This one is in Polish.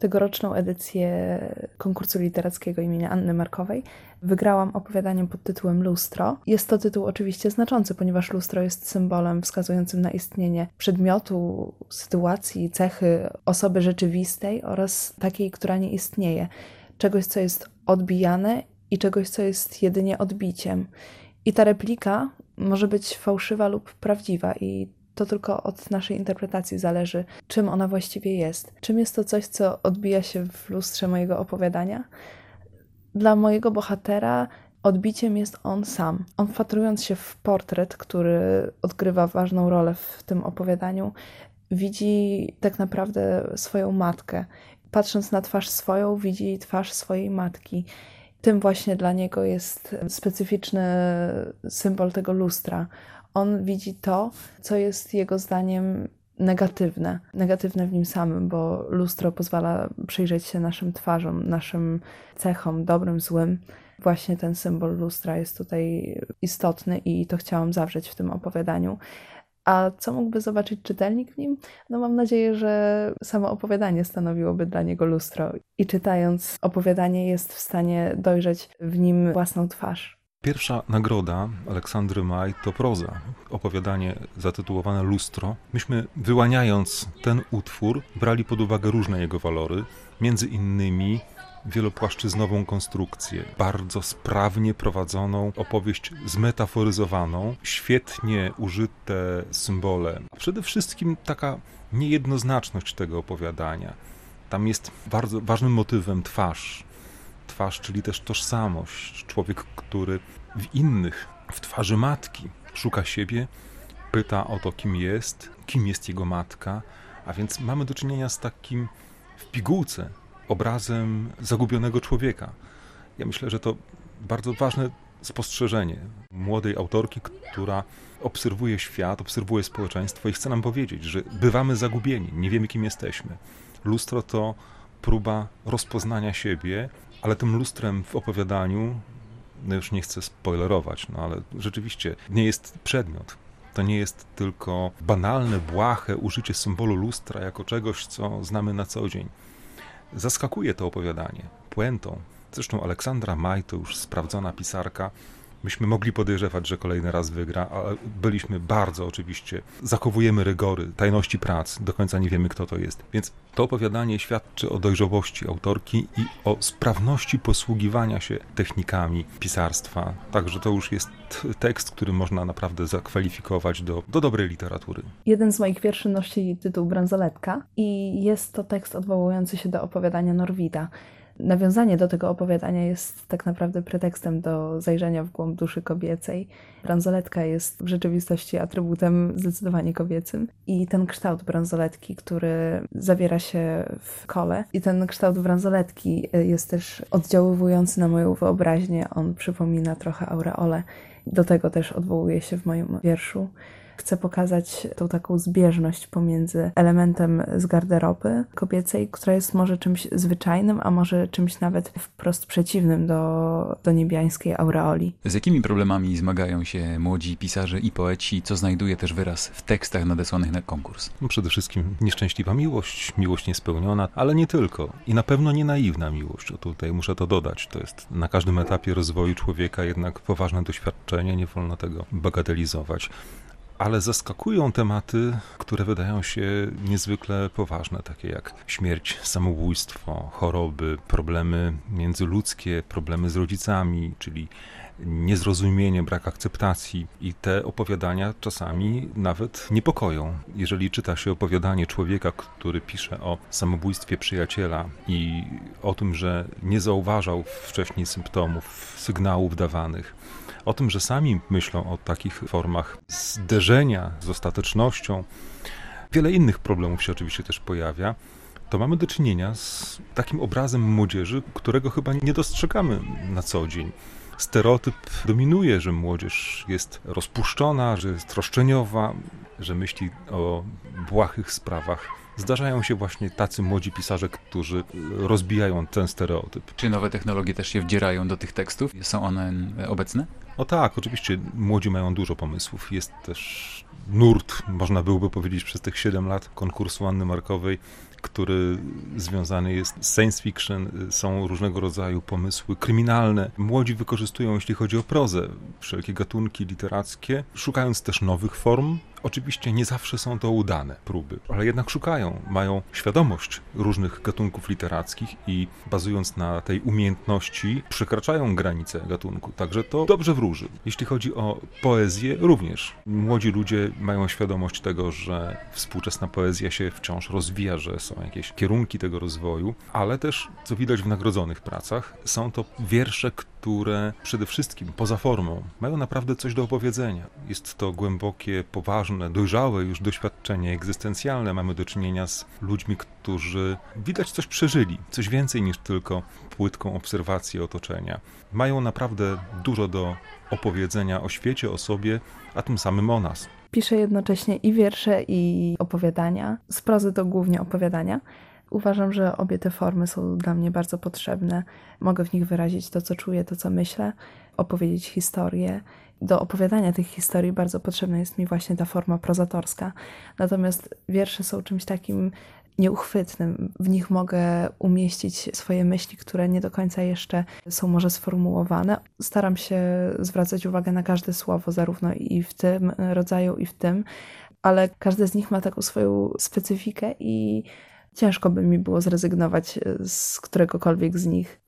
tegoroczną edycję konkursu literackiego imienia Anny Markowej. Wygrałam opowiadaniem pod tytułem Lustro. Jest to tytuł oczywiście znaczący, ponieważ lustro jest symbolem wskazującym na istnienie przedmiotu, sytuacji, cechy, osoby rzeczywistej oraz takiej, która nie istnieje. Czegoś, co jest odbijane i czegoś, co jest jedynie odbiciem. I ta replika może być fałszywa lub prawdziwa i to tylko od naszej interpretacji zależy, czym ona właściwie jest. Czym jest to coś, co odbija się w lustrze mojego opowiadania? Dla mojego bohatera odbiciem jest on sam. On, wpatrując się w portret, który odgrywa ważną rolę w tym opowiadaniu, widzi tak naprawdę swoją matkę. Patrząc na twarz swoją, widzi twarz swojej matki. Tym właśnie dla niego jest specyficzny symbol tego lustra. On widzi to, co jest jego zdaniem negatywne. Negatywne w nim samym, bo lustro pozwala przyjrzeć się naszym twarzom, naszym cechom, dobrym, złym. Właśnie ten symbol lustra jest tutaj istotny i to chciałam zawrzeć w tym opowiadaniu. A co mógłby zobaczyć czytelnik w nim? No mam nadzieję, że samo opowiadanie stanowiłoby dla niego lustro i czytając opowiadanie jest w stanie dojrzeć w nim własną twarz. Pierwsza nagroda Aleksandry Maj to proza, opowiadanie zatytułowane Lustro. Myśmy, wyłaniając ten utwór, brali pod uwagę różne jego walory, między innymi wielopłaszczyznową konstrukcję, bardzo sprawnie prowadzoną opowieść zmetaforyzowaną, świetnie użyte symbole, a przede wszystkim taka niejednoznaczność tego opowiadania. Tam jest bardzo ważnym motywem twarz, czyli też tożsamość. Człowiek, który w innych, w twarzy matki szuka siebie, pyta o to, kim jest jego matka, a więc mamy do czynienia z takim w pigułce obrazem zagubionego człowieka. Ja myślę, że to bardzo ważne spostrzeżenie młodej autorki, która obserwuje świat, obserwuje społeczeństwo i chce nam powiedzieć, że bywamy zagubieni, nie wiemy, kim jesteśmy. Lustro to próba rozpoznania siebie, ale tym lustrem w opowiadaniu, no już nie chcę spoilerować, no ale rzeczywiście nie jest przedmiot. To nie jest tylko banalne, błahe użycie symbolu lustra jako czegoś, co znamy na co dzień. Zaskakuje to opowiadanie puentą. Zresztą Aleksandra Maj to już sprawdzona pisarka. Myśmy mogli podejrzewać, że kolejny raz wygra, ale byliśmy bardzo oczywiście, zachowujemy rygory, tajności prac, do końca nie wiemy, kto to jest. Więc to opowiadanie świadczy o dojrzałości autorki i o sprawności posługiwania się technikami pisarstwa. Także to już jest tekst, który można naprawdę zakwalifikować do dobrej literatury. Jeden z moich wierszy nosi tytuł Bransoletka i jest to tekst odwołujący się do opowiadania Norwida. Nawiązanie do tego opowiadania jest tak naprawdę pretekstem do zajrzenia w głąb duszy kobiecej. Bransoletka jest w rzeczywistości atrybutem zdecydowanie kobiecym i ten kształt bransoletki, który zawiera się w kole i ten kształt bransoletki jest też oddziaływujący na moją wyobraźnię. On przypomina trochę aureolę. Do tego też odwołuje się w moim wierszu. Chcę pokazać tą taką zbieżność pomiędzy elementem z garderoby kobiecej, która jest może czymś zwyczajnym, a może czymś nawet wprost przeciwnym do niebiańskiej aureoli. Z jakimi problemami zmagają się młodzi pisarze i poeci, co znajduje też wyraz w tekstach nadesłanych na konkurs? No przede wszystkim nieszczęśliwa miłość niespełniona, ale nie tylko. I na pewno nie naiwna miłość. O, tutaj muszę to dodać. To jest na każdym etapie rozwoju człowieka jednak poważne doświadczenie, nie wolno tego bagatelizować. Ale zaskakują tematy, które wydają się niezwykle poważne, takie jak śmierć, samobójstwo, choroby, problemy międzyludzkie, problemy z rodzicami, czyli niezrozumienie, brak akceptacji. I te opowiadania czasami nawet niepokoją. Jeżeli czyta się opowiadanie człowieka, który pisze o samobójstwie przyjaciela i o tym, że nie zauważał wcześniej symptomów, sygnałów dawanych, o tym, że sami myślą o takich formach zderzenia z ostatecznością, wiele innych problemów się oczywiście też pojawia, to mamy do czynienia z takim obrazem młodzieży, którego chyba nie dostrzegamy na co dzień. Stereotyp dominuje, że młodzież jest rozpuszczona, że jest roszczeniowa, że myśli o błahych sprawach. Zdarzają się właśnie tacy młodzi pisarze, którzy rozbijają ten stereotyp. Czy nowe technologie też się wdzierają do tych tekstów? Są one obecne? O tak, oczywiście młodzi mają dużo pomysłów. Jest też nurt, można byłoby powiedzieć, przez tych 7 lat konkursu Anny Markowej, który związany jest z science fiction. Są różnego rodzaju pomysły kryminalne. Młodzi wykorzystują, jeśli chodzi o prozę, wszelkie gatunki literackie, szukając też nowych form. Oczywiście nie zawsze są to udane próby, ale jednak szukają, mają świadomość różnych gatunków literackich i bazując na tej umiejętności przekraczają granice gatunku, także to dobrze wróży. Jeśli chodzi o poezję, również młodzi ludzie mają świadomość tego, że współczesna poezja się wciąż rozwija, że są jakieś kierunki tego rozwoju, ale też, co widać w nagrodzonych pracach, są to wiersze, które przede wszystkim, poza formą, mają naprawdę coś do opowiedzenia. Jest to głębokie, poważne, dojrzałe już doświadczenie egzystencjalne. Mamy do czynienia z ludźmi, którzy widać coś przeżyli, coś więcej niż tylko płytką obserwację otoczenia. Mają naprawdę dużo do opowiedzenia o świecie, o sobie, a tym samym o nas. Piszę jednocześnie i wiersze, i opowiadania. Z prozy to głównie opowiadania. Uważam, że obie te formy są dla mnie bardzo potrzebne. Mogę w nich wyrazić to, co czuję, to, co myślę, opowiedzieć historię. Do opowiadania tych historii bardzo potrzebna jest mi właśnie ta forma prozatorska. Natomiast wiersze są czymś takim nieuchwytnym. W nich mogę umieścić swoje myśli, które nie do końca jeszcze są może sformułowane. Staram się zwracać uwagę na każde słowo, zarówno i w tym rodzaju, i w tym, ale każde z nich ma taką swoją specyfikę i ciężko by mi było zrezygnować z któregokolwiek z nich.